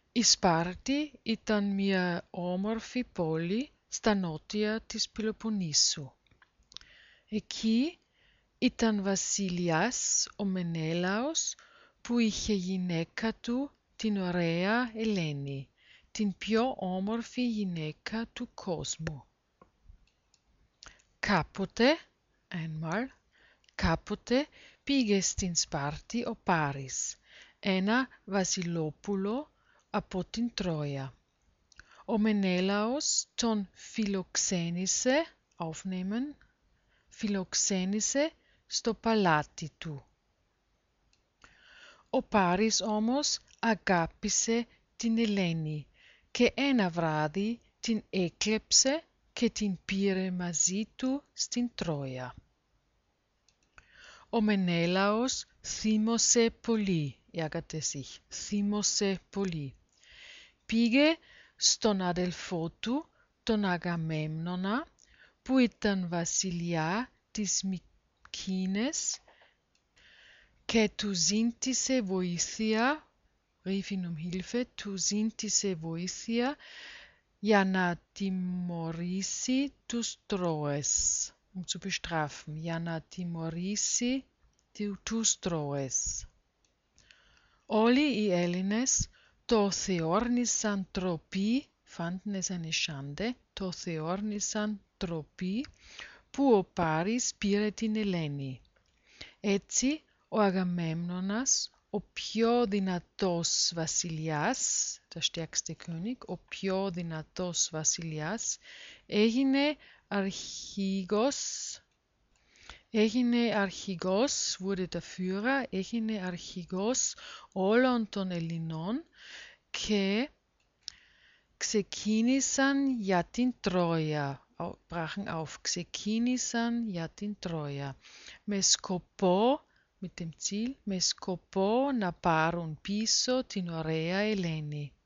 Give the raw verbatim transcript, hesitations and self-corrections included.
Οι Σπάρτοι ήταν μια όμορφη πόλη στα νότια της Πελοποννήσου. Εκεί ήταν βασιλιάς ο Μενέλαος, που είχε γυναίκα του την ωραία Ελένη, την πιο όμορφη γυναίκα του κόσμου. Κάποτε, einmal, κάποτε πήγε στην Σπάρτη ο Πάρης, ένα βασιλόπουλο από την Τρόια. Ο Μενέλαος τον φιλοξένησε, aufnehmen, φιλοξένησε στο παλάτι του. Ο Πάρης όμως αγάπησε την Ελένη και ένα βράδυ την έκλεψε και την πήρε μαζί του στην Τρόια. Ο Μενέλαος θύμωσε πολύ, ärgerte sich, θύμωσε πολύ. Πήγε στον αδελφό του, τον Αγαμέμνονα, που ήταν βασιλιά της Μυκήνες, και του ζήτησε βοήθεια, rief ihn um Hilfe, του ζήτησε βοήθεια για να τιμωρήσει τους Τρώες, um zu bestrafen, για να τιμωρήσει τους Τρώες. Όλοι οι Έλληνες το θεώρησαν ντροπή, fanden es eine Schande, το θεώρησαν ντροπή που ο Πάρης πήρε την Ελένη. Έτσι, ο Αγαμέμνονας, ο πιο δυνατός βασιλιάς, der stärkste König, ο πιο δυνατός βασιλιάς, έγινε αρχηγός, έγινε αρχηγός, wurde der Führer, έγινε αρχηγός όλων των Ελληνών και ξεκίνησαν για την Τρόια, brachen auf, ξεκίνησαν για την Τρόια, με σκοπό, mit dem Ziel, με σκοπό να πάρουν πίσω την ωραία Ελένη.